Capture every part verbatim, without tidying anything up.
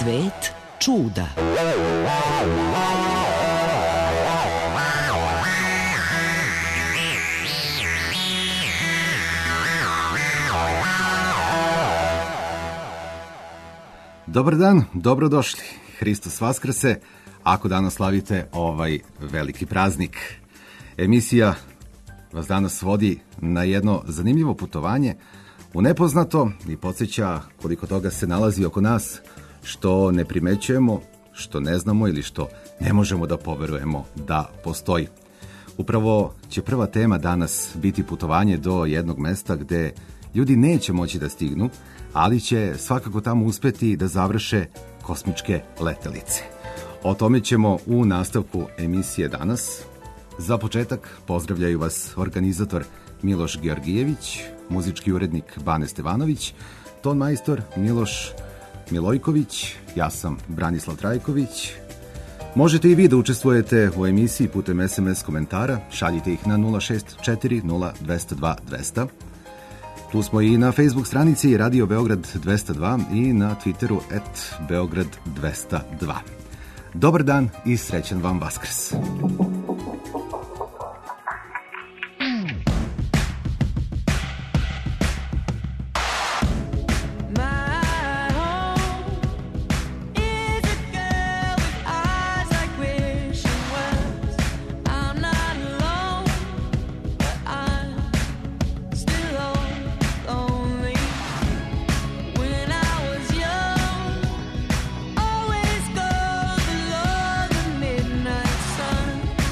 Svet čuda. Dobar dan, dobrodošli. Hristos vaskrse, ako danas slavite ovaj veliki praznik. Emisija vas danas vodi na jedno zanimljivo putovanje u nepoznato i podsjeća koliko toga se nalazi oko nas što ne primećujemo, što ne znamo ili što ne možemo da poverujemo da postoji. Upravo će prva tema danas biti putovanje do jednog mesta gde ljudi neće moći da stignu, ali će svakako tamo uspeti da završe kosmičke letelice. O tome ćemo u nastavku emisije danas. Za početak pozdravljaju vas organizator Miloš Georgijević, muzički urednik Bane Stevanović, ton majstor Miloš Milojković, ja sam Branislav Trajković. Možete i vi da učestvujete u emisiji putem es em es komentara, šaljite ih na nula šest četiri nula dva nula dva dva nula. Tu smo i na Facebook stranici Radio Beograd dvesta dva i na Twitteru et Beograd dvesta dva. Dobar dan i srećan vam Vaskrs! Sun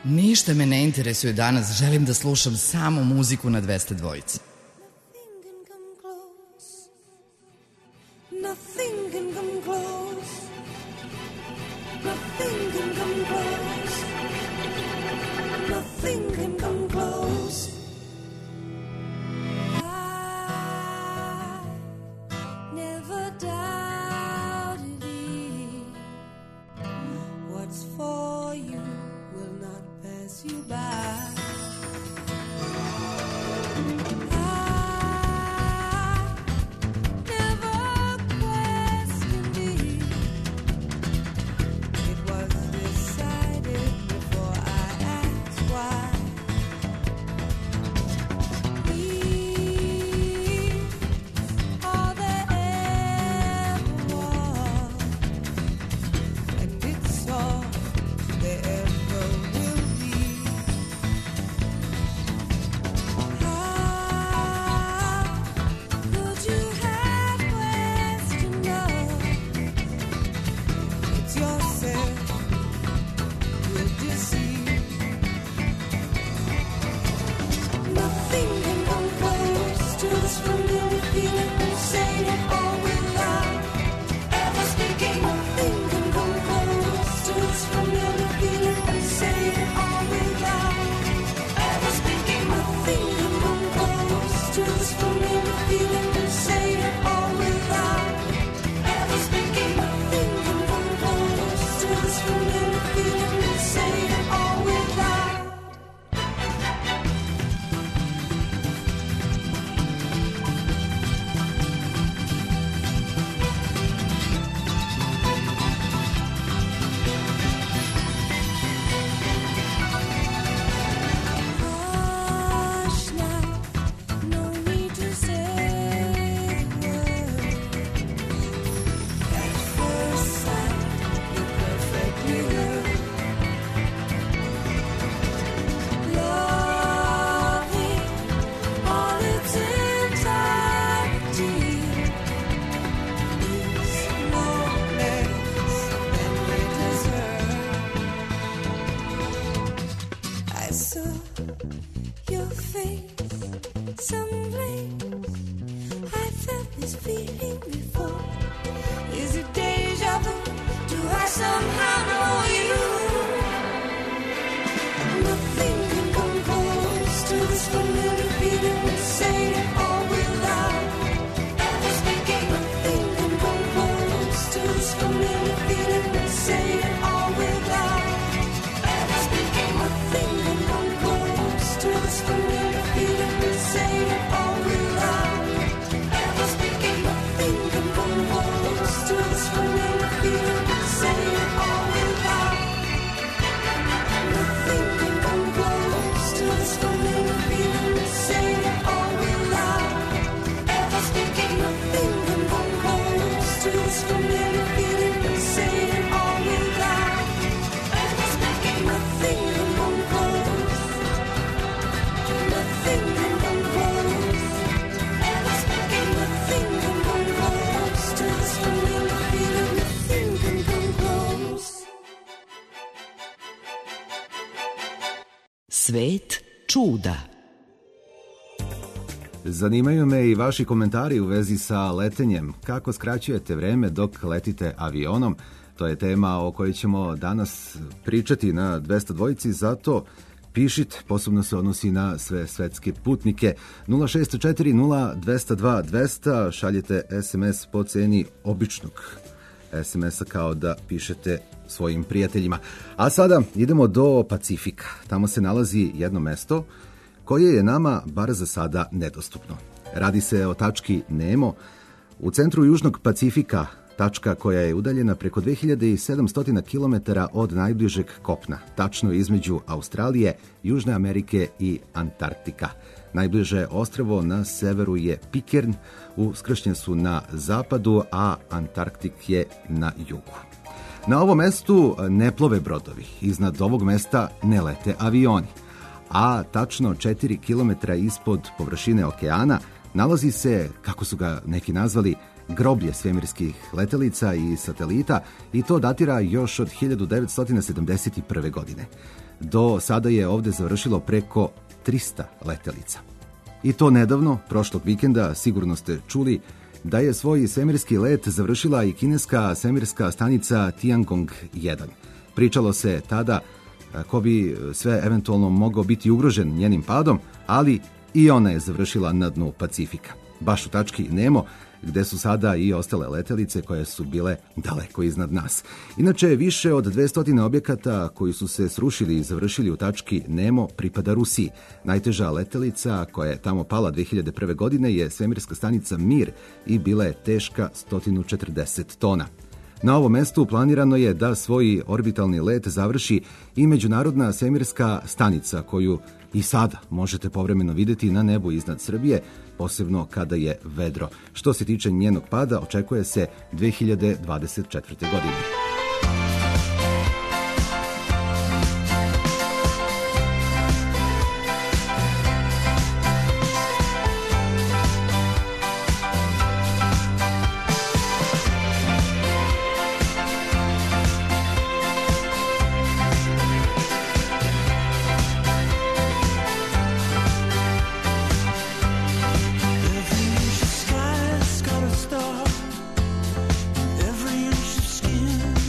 Ništa me ne interesuje danas, želim da slušam samo muziku na dvesta dvojici. Nothing can come close. Nothing can come close. Nothing can come close. I never doubted it. What's for you will not pass you by. Svet čuda. Zanimaju me i vaši komentari u vezi sa letenjem. Kako skraćujete vreme dok letite avionom? To je tema o kojoj ćemo danas pričati na dvesta dvojici, zato pišite, posebno se odnosi na sve svetske putnike. nula šest četiri nula dvesta dva dvesta, šaljete es em es po ceni običnog es em es-a kao da pišete svojim prijateljima. A sada idemo do Pacifika. Tamo se nalazi jedno mesto koje je nama, bar za sada, nedostupno. Radi se o tački Nemo u centru Južnog Pacifika, tačka koja je udaljena preko dve hiljade sedamsto kilometara od najbližeg kopna, tačno između Australije, Južne Amerike i Antarktika. Najbliže ostrvo na severu je Pitcairn, u skršnjencu na zapadu, a Antarktik je na jugu. Na ovom mestu ne plove brodovi, iznad ovog mesta ne lete avioni, a tačno četiri kilometra ispod površine okeana nalazi se, kako su ga neki nazvali, groblje svemirskih letelica i satelita i to datira još od hiljadu devetsto sedamdeset prve. godine. Do sada je ovde završilo preko trista letelica. I to nedavno, prošlog vikenda, sigurno ste čuli da je svoj svemirski let završila i kineska svemirska stanica Tiangong jedan. Pričalo se tada ko bi sve eventualno mogao biti ugrožen njenim padom, ali i ona je završila na dnu Pacifika. Baš u tački Nemo, gde su sada i ostale letelice koje su bile daleko iznad nas. Inače, više od dvesta objekata koji su se srušili i završili u tački Nemo pripada Rusiji. Najteža letelica koja je tamo pala dve hiljade prve. godine je svemirska stanica Mir i bila je teška sto četrdeset tona. Na ovom mestu planirano je da svoj orbitalni let završi i međunarodna svemirska stanica koju i sada možete povremeno videti na nebu iznad Srbije, posebno kada je vedro. Što se tiče njenog pada, očekuje se dve hiljade dvadeset četvrte. godine. Every inch of skin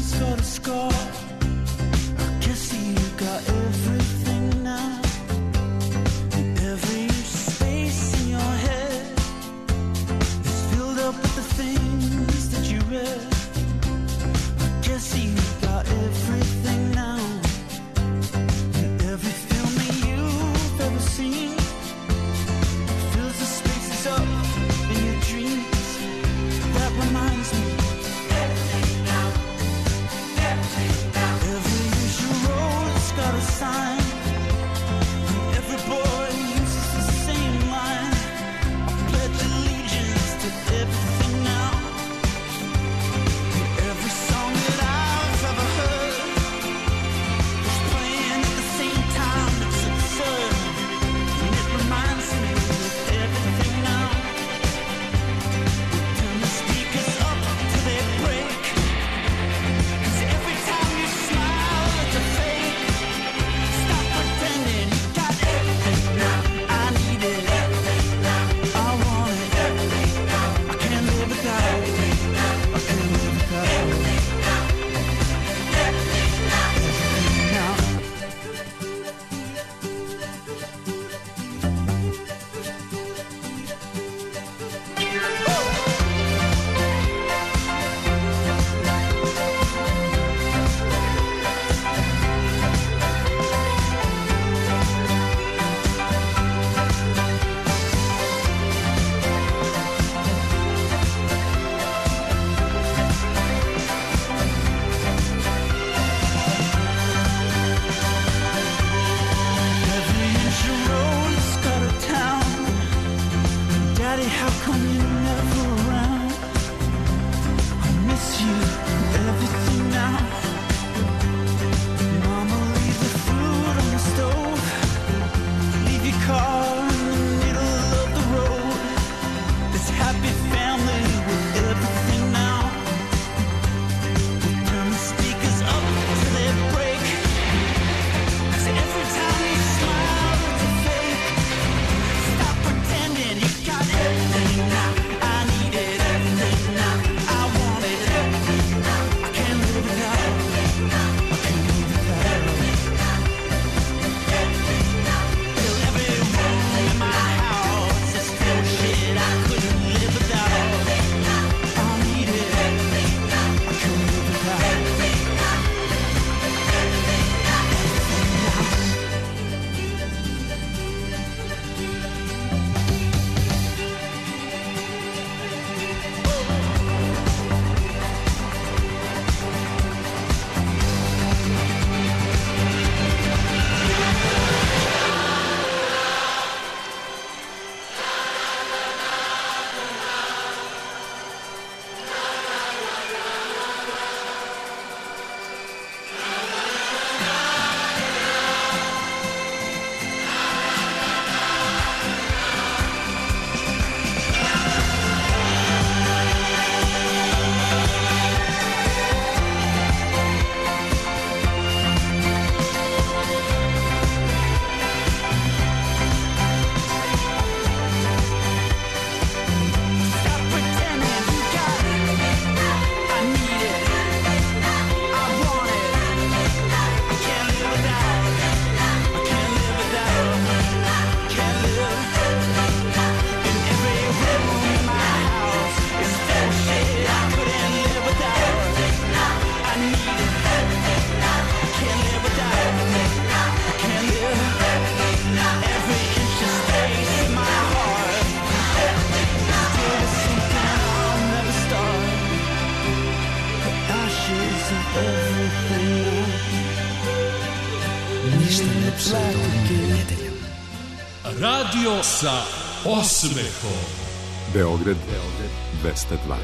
Ništa lepše od ovim nedeljom. Radio sa osmehom. Beograd dvesta dva.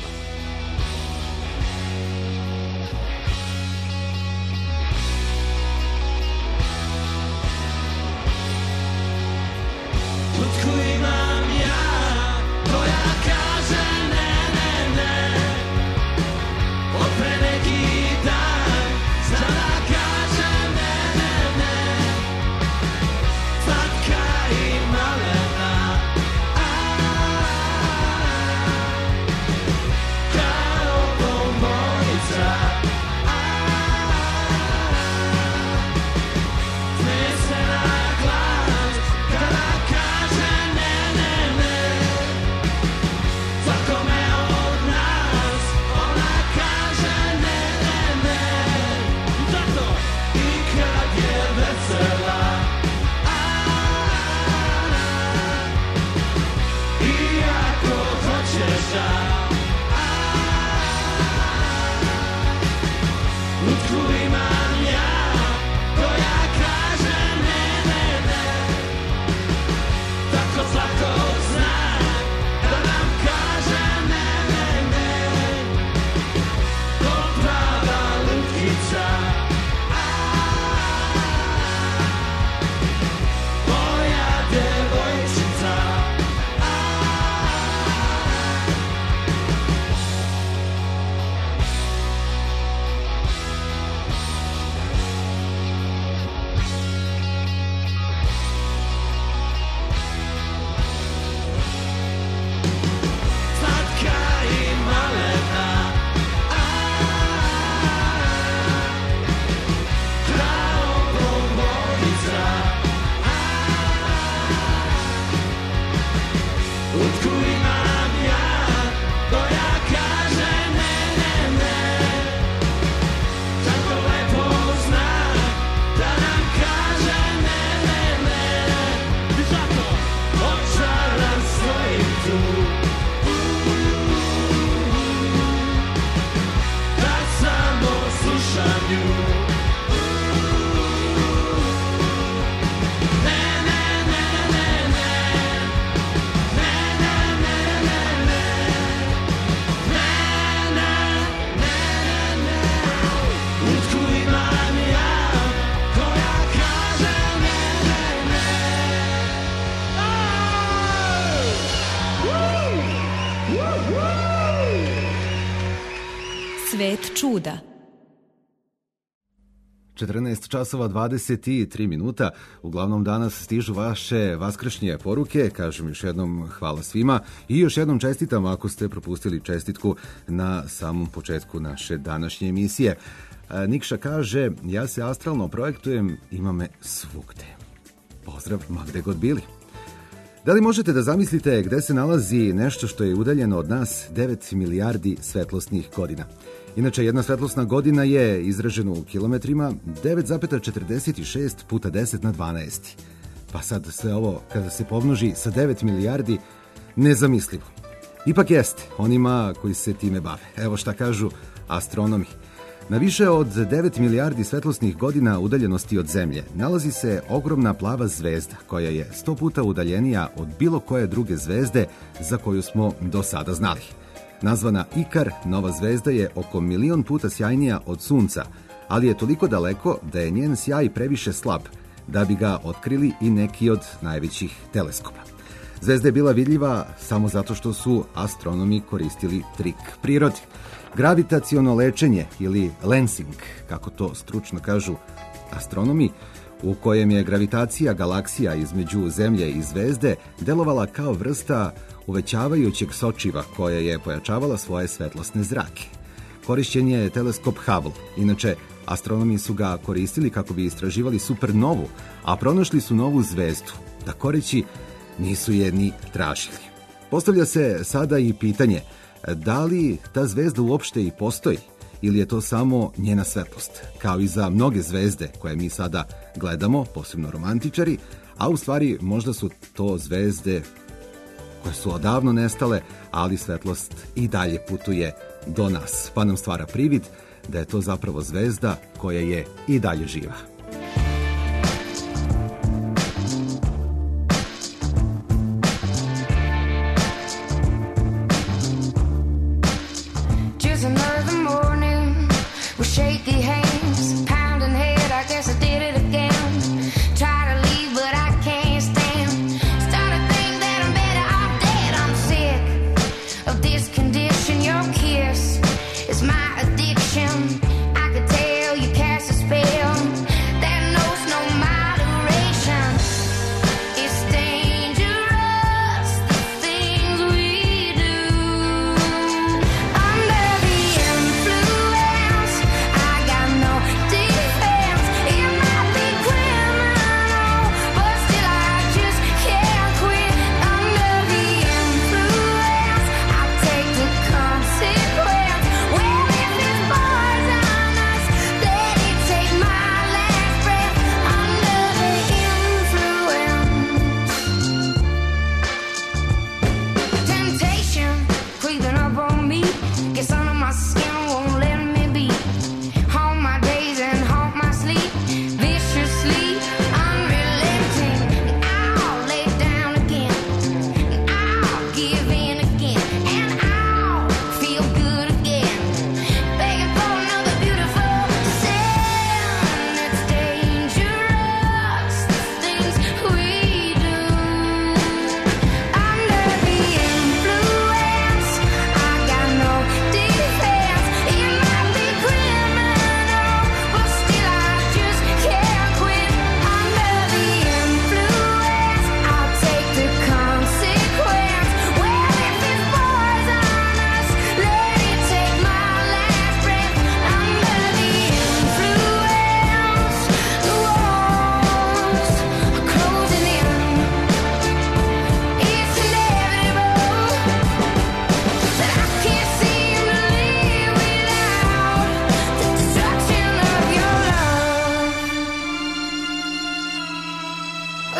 Lutku imam ja, koja kaže ne, ne, ne. Od pre neki dan, zna da kaže ne, ne, ne. Slatka i malena, a, kao bombonica, a, znese na glas, kada kaže ne, ne, ne. Svakome od nas, ona kaže ne, ne, ne. Zato i kad je vesela, a, i ako hoćeš da, a, lutku imam ja, koja kaže ne, ne, ne. Tako svako zna da nam kaže ne, ne, ne. Ko prava lutkica, a, moja devojčica, a. Slatka i malena, a, kao bombonica, a. Lutku imam ja, koja kaže ne, ne, ne. Tako lepo zna da nam kaže ne, ne, ne. I zato očaran svojim tu, da samo slušam nju. Ne, ne, ne, ne, ne. Ne, ne, ne, ne, ne. Ne, ne, ne, ne. Lutku imam ja, koja kaže ne, ne, ne. Svet čuda. četrnaest časova dvadeset tri minuta. Uglavnom danas stižu vaše vaskršnje poruke. Kažem još jednom hvala svima i još jednom čestitam ako ste propustili čestitku na samom početku naše današnje emisije. E, Nikša kaže, ja se astralno projektujem, ima me svugde. Pozdrav, ma gde god bili. Da li možete da zamislite gde se nalazi nešto što je udaljeno od nas devet milijardi svetlosnih godina? Inače, jedna svetlosna godina je izražena u kilometrima devet zarez četrdeset šest puta deset na dvanaest. Pa sad sve ovo kada se pomnoži sa devet milijardi, nezamislivo. Ipak jeste, onima koji se time bave. Evo šta kažu astronomi. Na više od devet milijardi svetlosnih godina udaljenosti od Zemlje nalazi se ogromna plava zvezda koja je sto puta udaljenija od bilo koje druge zvezde za koju smo do sada znali. Nazvana Ikar, nova zvezda je oko milion puta sjajnija od Sunca, ali je toliko daleko da je njen sjaj previše slab da bi ga otkrili i neki od najvećih teleskopa. Zvezda je bila vidljiva samo zato što su astronomi koristili trik prirode. Gravitaciono lečenje ili lensing, kako to stručno kažu astronomi, u kojem je gravitacija galaksija između Zemlje i zvezde delovala kao vrsta uvećavajućeg sočiva koja je pojačavala svoje svetlosne zrake. Korišćen je teleskop Hubble. Inače, astronomi su ga koristili kako bi istraživali supernovu, a pronašli su novu zvezdu. Tako reći, nisu je ni tražili. Postavlja se sada i pitanje, da li ta zvezda uopšte i postoji ili je to samo njena svetlost, kao i za mnoge zvezde koje mi sada gledamo, posebno romantičari, a u stvari možda su to zvezde koje su odavno nestale, ali svetlost i dalje putuje do nas, pa nam stvara privid da je to zapravo zvezda koja je i dalje živa. Just another morning with shaky hands, pounding head, I guess I did it again. Try to leave but I can't stand. Start to think that I'm better off dead. I'm sick of this condition. Your kiss is my addiction. I could tell you cast a spell that knows no moderation. It's dangerous, the things we do. Under the influence, I got no defense. It might be criminal, but still I just can't quit. Under the influence, I'll take the consequence. Well, if it's poisonous, let it take my last breath. Under the influence, temptation creeping up on me, gets under my skin, won't let me be. Haunt my days and haunt my sleep, viciously unrelenting. I'll lay down again, I'll give in again, and I'll feel good again. Begging for another beautiful sin. It's dangerous, the things we do. Under the influence, I got no defense. It might be criminal, but still I just can't quit. Under the influence, I'll take the consequence. Well, if it's poisonous, let it take my last breath. Under the influence, the walls are closing in. It's inevitable that I can't seem to live without the destruction of your love. Oh.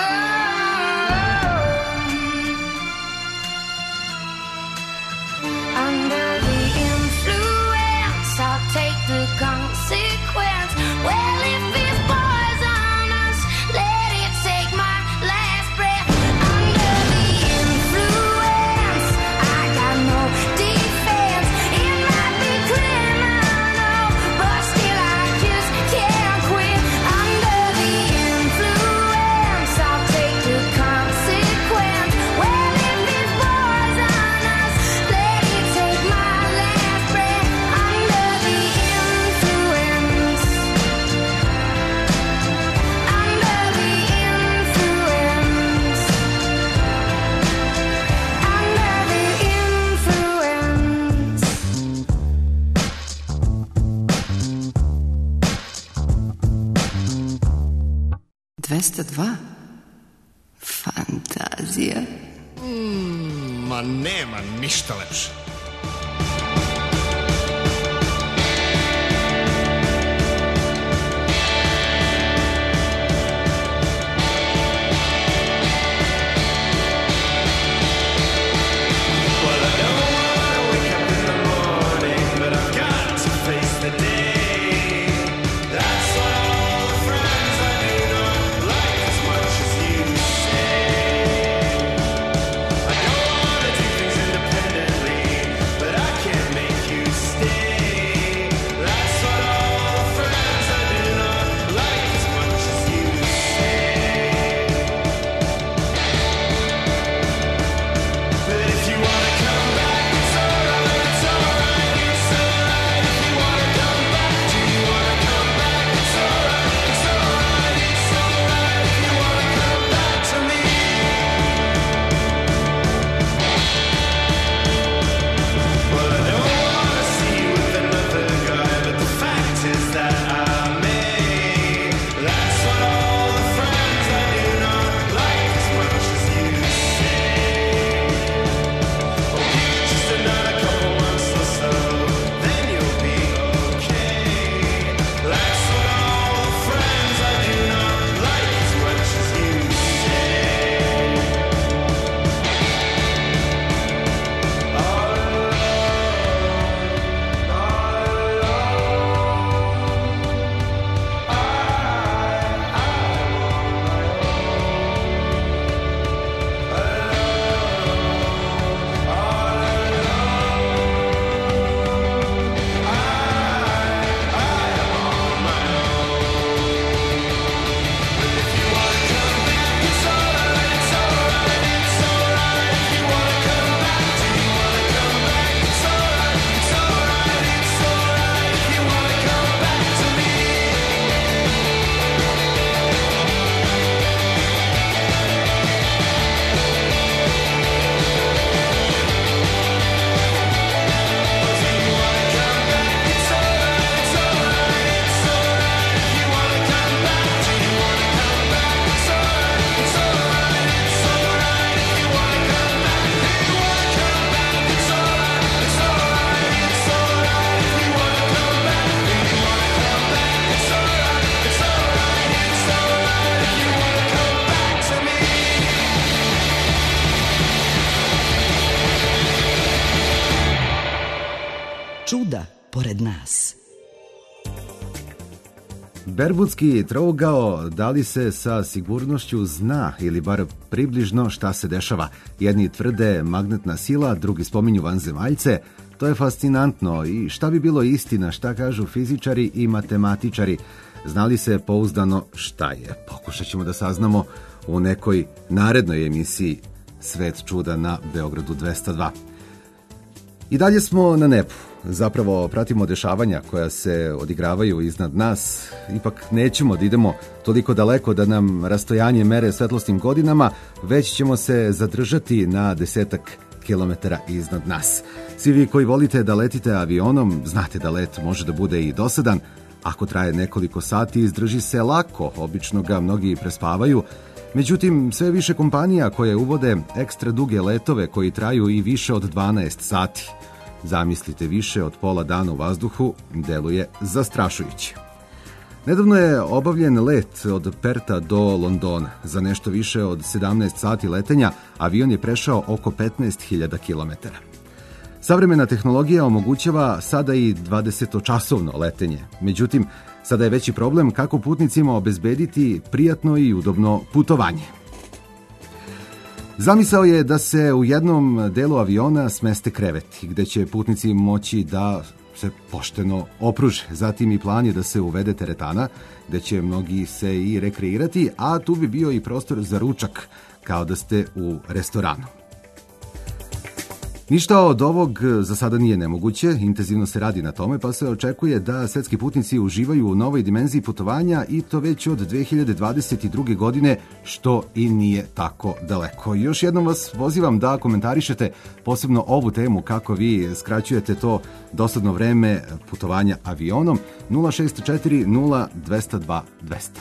Under the influence, I'll take the consequence. Well, if it's poisonous, let it take my last breath. Under the influence, I got no defense. It might be criminal, but still I just can't quit. Under the influence, I'll take the consequence. Well, if it's poisonous, let it take my last breath. Under the influence, under the influence, under the influence. dvesta dva. Fantazija. Ma nema ništa lepše. Well, I don't wanna wake up in the morning, but I've got to face the day. That's why all the friends I do don't like as much as you say. I don't wanna do things independently. nas. Bermudski trougao da li se sa sigurnošću zna ili bar približno šta se dešava. Jedni tvrde magnetna sila, drugi spominju vanzemaljce. To je fascinantno i šta bi bilo istina, šta kažu fizičari i matematičari. Znali se pouzdano šta je. Pokušat ćemo da saznamo u nekoj narednoj emisiji Svet čuda na Beogradu dvesta dva. I dalje smo na nebu. Zapravo pratimo dešavanja koja se odigravaju iznad nas. Ipak nećemo da idemo toliko daleko da nam rastojanje mere svetlosnim godinama, već ćemo se zadržati na desetak kilometara iznad nas. Svi vi koji volite da letite avionom, znate da let može da bude i dosadan. Ako traje nekoliko sati, izdrži se lako, obično ga mnogi prespavaju. Međutim, sve više kompanija koje uvode ekstra duge letove koji traju i više od dvanaest sati. Zamislite, više od pola dana u vazduhu deluje zastrašujuće. Nedavno je obavljen let od Perta do Londona. Za nešto više od sedamnaest sati letenja avion je prešao oko petnaest hiljada kilometara. Savremena tehnologija omogućava sada i dvadesetočasovno letenje. Međutim, sada je veći problem kako putnicima obezbediti prijatno i udobno putovanje. Zamisao je da se u jednom delu aviona smeste kreveti, gde će putnici moći da se pošteno opruže. Zatim i plan je da se uvede teretana, gde će mnogi se i rekreirati, a tu bi bio i prostor za ručak, kao da ste u restoranu. Ništa od ovog za sada nije nemoguće, intenzivno se radi na tome, pa se očekuje da svetski putnici uživaju u novoj dimenziji putovanja i to već od dve hiljade dvadeset druge. godine, što i nije tako daleko. Još jednom vas pozivam da komentarišete posebno ovu temu, kako vi skraćujete to dosadno vreme putovanja avionom. nula šest četiri nula dvesta dva dvesta.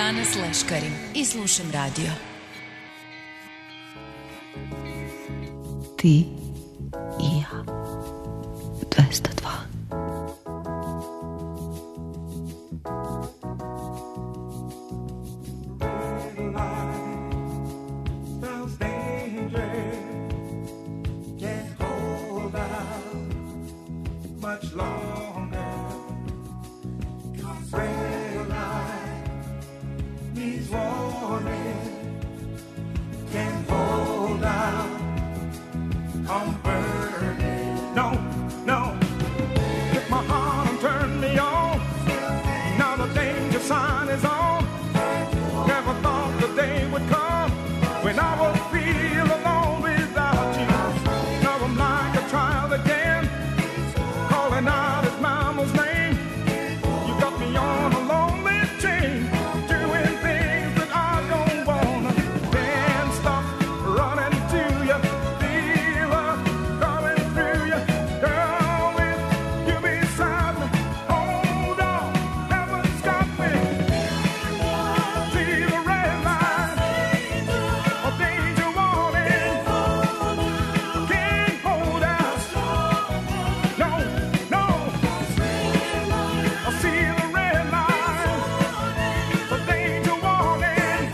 danas leškarim i slušam radio. Ti i ja. dvesta dva. Much longer, 'cause red light needs warning, can't hold out, I'm burning. No, no, hit my heart and turn me on. Now the danger sign is on. Never thought the day would come when I would feel alone without you. Now I'm like a child again, calling out his mama's name. You got me on a lonely chain, doing things that I don't wanna. Can't stop running to you, feel her coming through you. Girl, with you beside me, hold on, heaven's got me. See the red light, a danger warning. Can't hold out, no, no. I see the red light, the danger warning.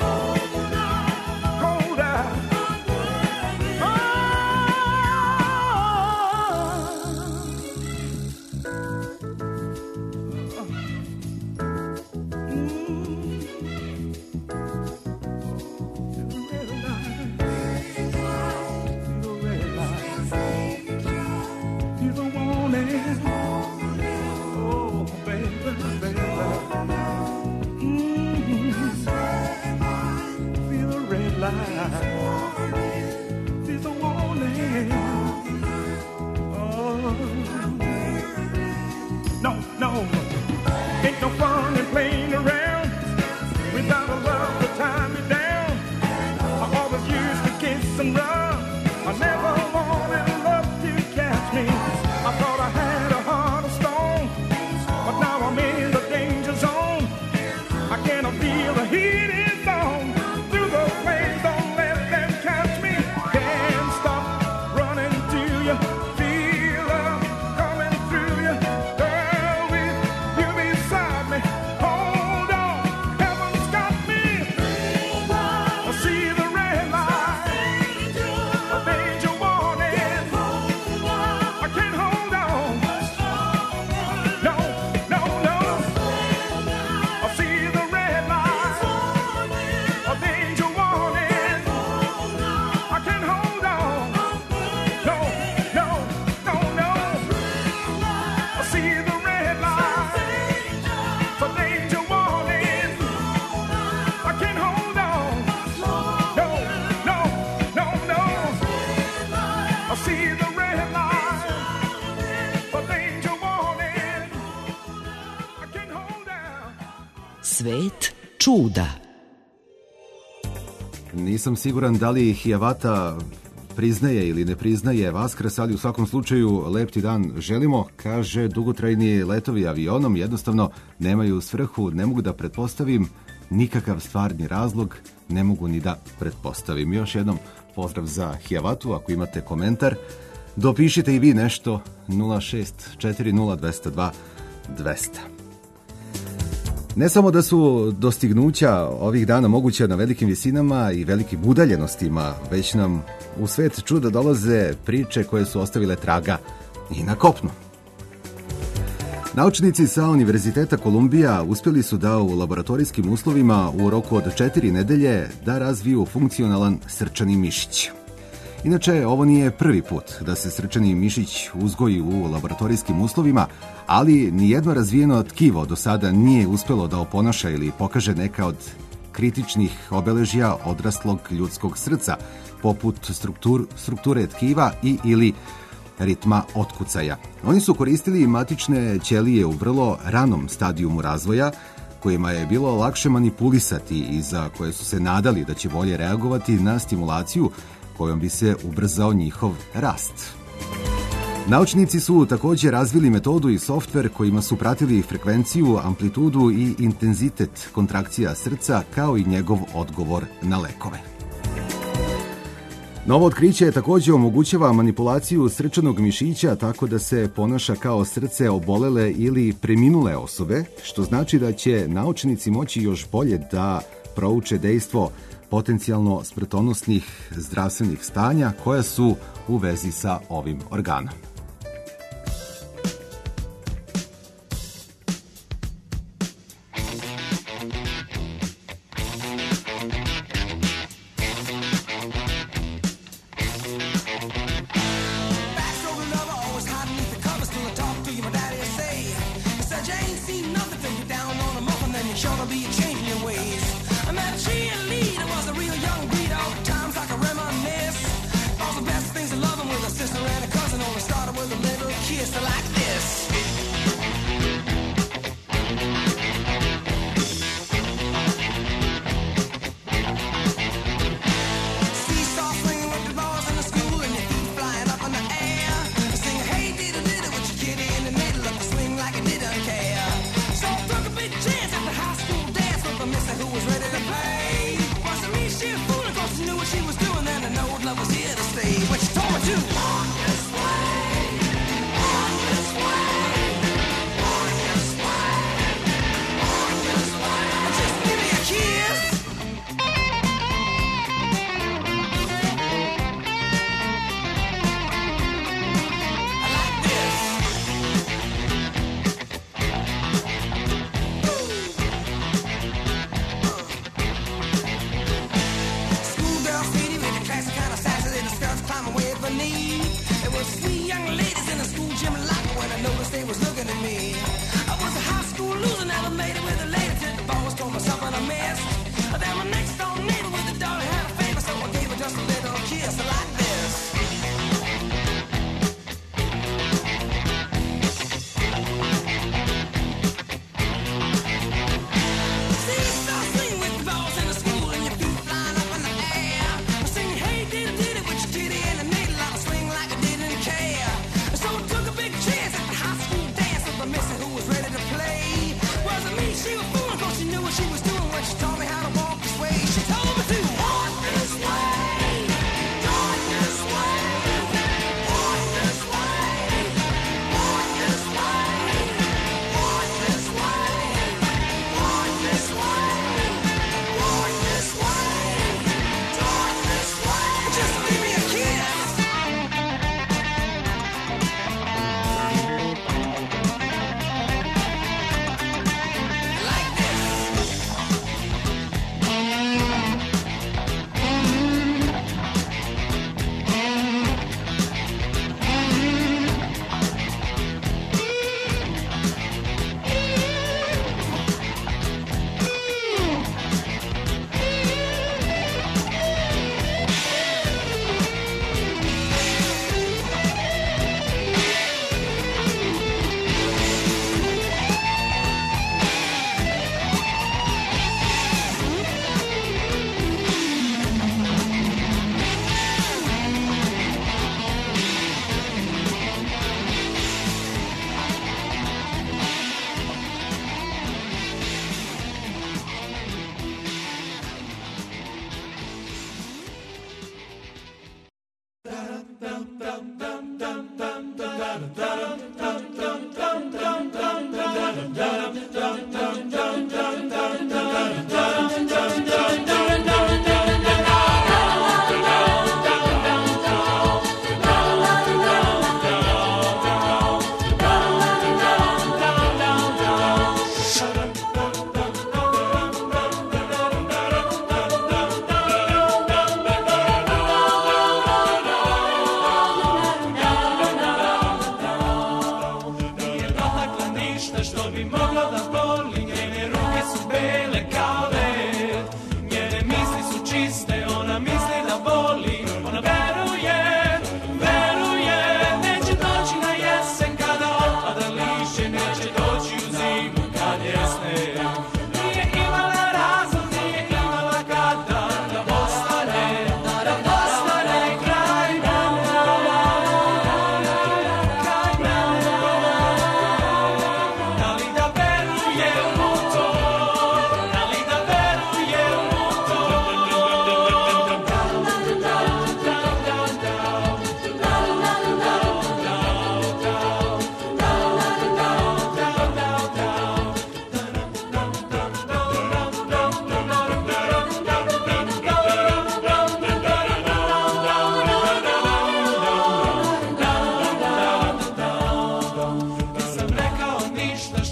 Hold out. No, no, ain't no fun in playing around without a love to tie me down. I always used to kiss and run. I never wanted love to catch me. I thought I had a heart of stone, but now I'm in the danger zone. I cannot feel the heat is on. Through the flames, don't let them catch me. Can't stop running to you. Feel love coming through you. Girl, with you beside me, hold on, heaven's got me. I see the red light, a danger warning. I can't hold on, no, no, no. I see the red light, a danger warning. I can't hold on, no, no, no, no. I see the red light, a danger warning. I can't hold on, no, no, no, no. I see the red light, a danger warning. I can't hold on. Svet čuda. Nisam siguran da li Hiawatha priznaje ili ne priznaje Vaskrs, ali u svakom slučaju lep ti dan želimo. Kaže, dugotrajni letovi avionom jednostavno nemaju svrhu, ne mogu da pretpostavim nikakav stvarni razlog, ne mogu ni da pretpostavim. Još jednom pozdrav za Hiawathu, ako imate komentar, dopišite i vi nešto nula šest četiri nula dva dva dvesta. Ne samo da su dostignuća ovih dana moguća na velikim visinama i velikim udaljenostima, već nam u svet čuda dolaze priče koje su ostavile traga i na kopnu. Naučnici sa Univerziteta Kolumbija uspjeli su da u laboratorijskim uslovima u roku od četiri nedelje da razviju funkcionalan srčani mišić. Inače, ovo nije prvi put da se srčani mišić uzgoji u laboratorijskim uslovima, ali nijedno razvijeno tkivo do sada nije uspjelo da oponaša ili pokaže neka od kritičnih obeležja odraslog ljudskog srca, poput struktur, strukture tkiva i ili ritma otkucaja. Oni su koristili matične ćelije u vrlo ranom stadijumu razvoja, kojima je bilo lakše manipulisati i za koje su se nadali da će bolje reagovati na stimulaciju kojom bi se ubrzao njihov rast. Naučnici su također razvili metodu i softver kojima su pratili frekvenciju, amplitudu i intenzitet kontrakcija srca kao i njegov odgovor na lekove. Novo otkriće također omogućava manipulaciju srčanog mišića tako da se ponaša kao srce obolele ili preminule osobe, što znači da će naučnici moći još bolje da prouče dejstvo potencijalno smrtonosnih zdravstvenih stanja koja su u vezi sa ovim organom.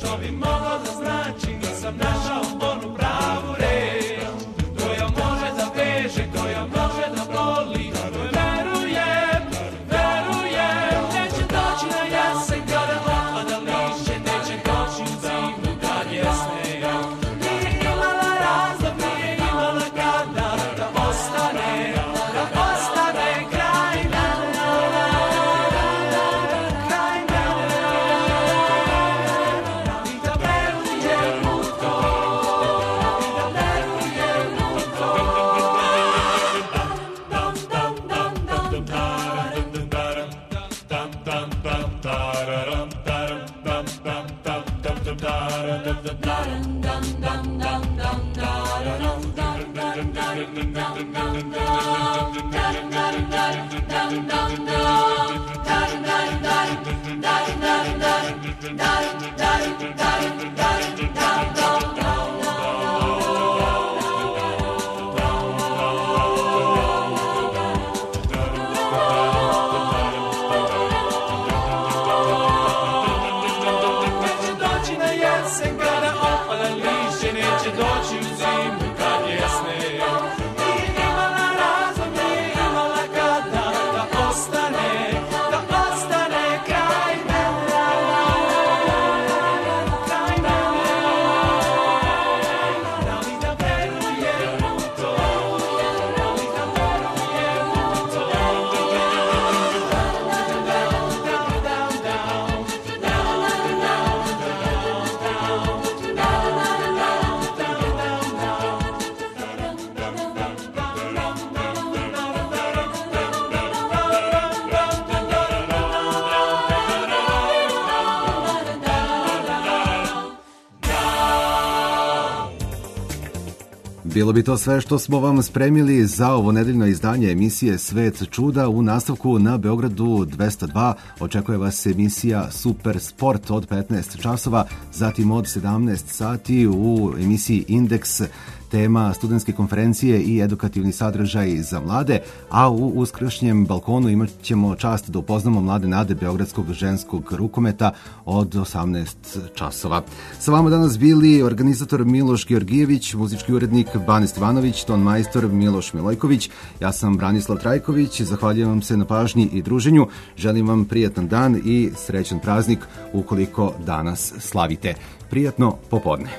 što bi moglo da znači, nisam našao onu pravu reč, koja može da veže, koja može da boli. Verujem, verujem, neće doći na jesen kada opada lišće, neće doći u zimu kad je sneg. Nije imala razlog, nije imala kada da ostane, da ostane kraj mene, kraj mene. I da verujem u to, i da verujem u to. Neće doći na jesen kada opada lišće, neće doći u zimu kad je sneg. Nije imala razlog, nije imala kada da ostane, da ostane kraj mene, kraj mene. Da li da verujem u to, da li da verujem u to. Bilo bi to sve što smo vam spremili za ovo nedeljno izdanje emisije Svet čuda. U nastavku na Beogradu dvesta dva očekuje vas emisija Super Sport od petnaest časova, zatim od sedamnaest sati u emisiji Indeks tema studentske konferencije i edukativni sadržaj za mlade, a u uskršnjem balkonu imat ćemo čast da upoznamo mlade nade Beogradskog ženskog rukometa od osamnaest časova. Sa vama danas bili organizator Miloš Georgijević, muzički urednik Bane Stevanović, ton majstor Miloš Milojković, ja sam Branislav Trajković, zahvaljujem vam se na pažnji i druženju, želim vam prijatan dan i srećan praznik ukoliko danas slavite. Prijatno popodne.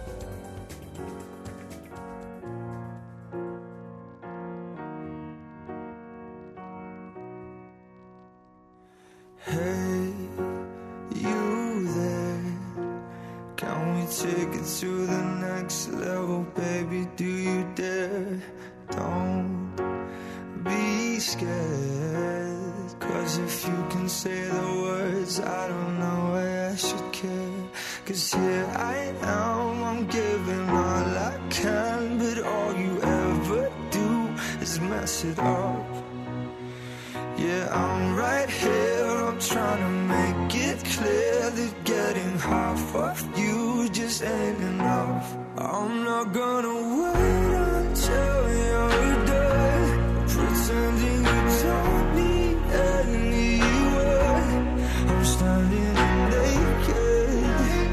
Hey, you there? Can we take it to the next level, baby? Do you dare? Don't be scared, 'cause if you can say the words, I don't know why I should care. 'Cause here I am, I'm giving all I can, but all you ever do is mess it up. Yeah, I'm right here, I'm trying to make it clear that getting half of you just ain't enough. I'm not gonna wait until you're done pretending you don't need anyone. I'm standing naked,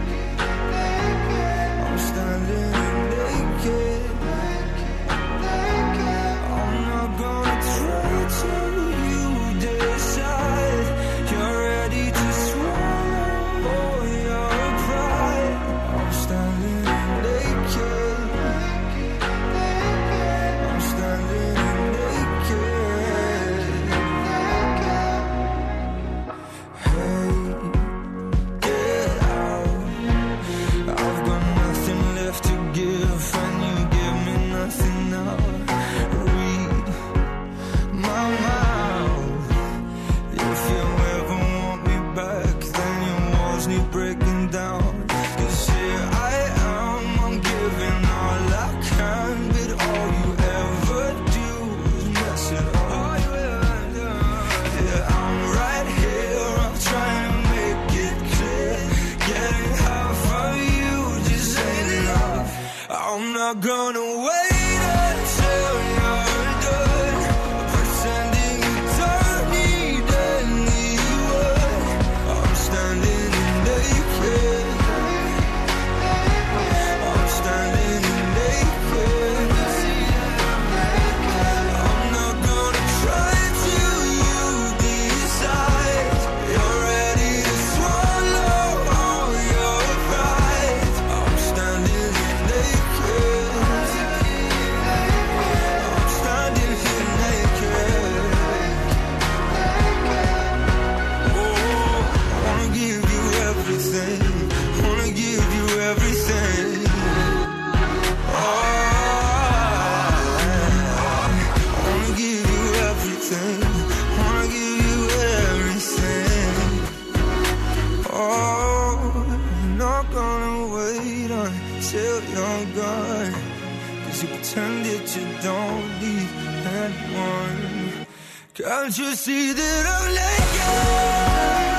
I'm standing naked. I'm not gonna try to decide you're ready to swallow all your pride. I'm standing naked, I'm standing naked. Hey, get out, I've got nothing left to give and you give me nothing now. Read my mouth. If you ever want me back, then your walls need breaking down. 'Cause here I am, I'm giving all I can, but all you ever do is mess it up. Yeah, I'm right here, I'm trying to make it clear. Getting half of you just ain't enough. I'm not gonna wait until you're done pretending you don't need anyone. I'm standing naked, everything. Oh, I wanna give you everything. I wanna give you everything. Oh, I'm not gonna wait until you're gone, 'cause you pretend that you don't need anyone. Can't you see that I'm naked?